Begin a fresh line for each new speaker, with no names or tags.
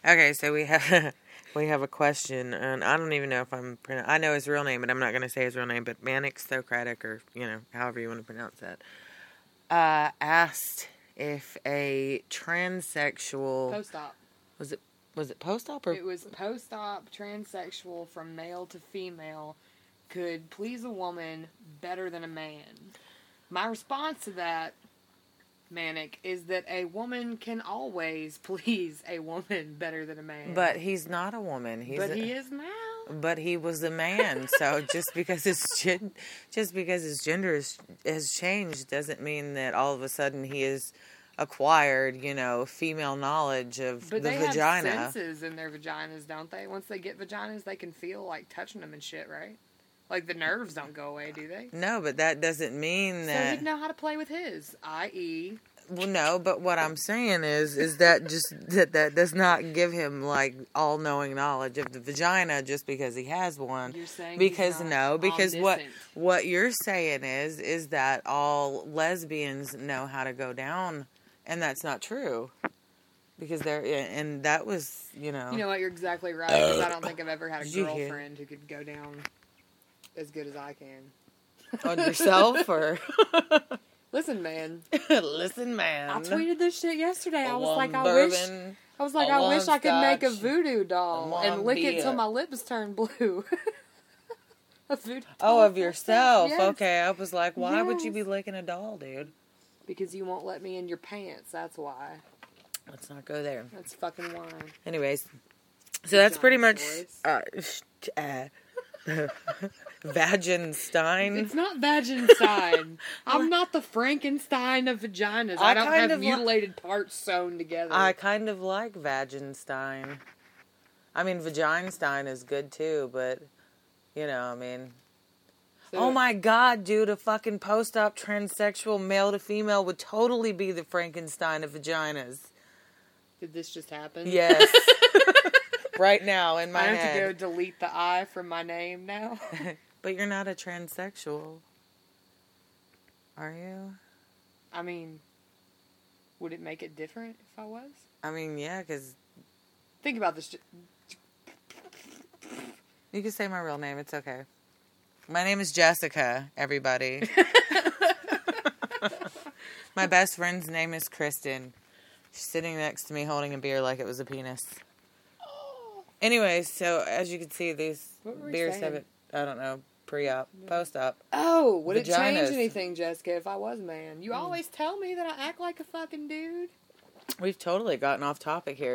Okay, so we have we have a question, and I don't even know if I know his real name, but I'm not going to say his real name. But Manic Socratic, or however you want to pronounce that, asked if a transsexual
Post-op.
was it post-op or
It was post-op transsexual from male to female could please a woman better than a man. My response to that, Manic, is that a woman can always please a woman better than a man.
But he's not a woman.
He is now.
But he was a man. So just because his gender has changed doesn't mean that all of a sudden he is acquired, female knowledge of the vagina. But they
have senses in their vaginas, don't they? Once they get vaginas, they can feel like touching them and shit, right? Like the nerves don't go away, do they?
No, but that doesn't mean that.
So he'd know how to play with his, i.e.
Well, no, but what I'm saying is that just that does not give him like all-knowing knowledge of the vagina just because he has one.
You're saying
because
omniscient.
what you're saying is that all lesbians know how to go down, and that's not true. Because and that was,
You know what, you're exactly right, because I don't think I've ever had a girlfriend who could go down as good as I can.
On yourself, or?
Listen, man.
Listen, man.
I tweeted this shit yesterday. I was like, I wish I could make a voodoo doll and lick it till my lips turn blue. A voodoo doll.
Oh, of yourself.
Yes.
Okay, I was like, why would you be licking a doll, dude?
Because you won't let me in your pants, that's why.
Let's not go there.
That's fucking why.
Anyways, so that's pretty much Vaginstein.
It's not Vaginstein. I'm not the Frankenstein of vaginas. I don't have mutilated parts sewn together.
I kind of like Vaginstein. I mean, Vaginstein is good too, but, So, oh my god, dude, a fucking post-op transsexual male to female would totally be the Frankenstein of vaginas.
Did this just happen?
Yes. Right now in my head.
I have to go delete the I from my name now.
But you're not a transsexual. Are you?
I mean, would it make it different if I was?
I mean, yeah, because...
Think about this.
You can say my real name. It's okay. My name is Jessica, everybody. My best friend's name is Kristen. She's sitting next to me holding a beer like it was a penis. Anyways, so as you can see, these beers have it, I don't know, pre-op, post-op.
Oh, would it change anything, Jessica, if I was a man? You always tell me that I act like a fucking dude.
We've totally gotten off topic here.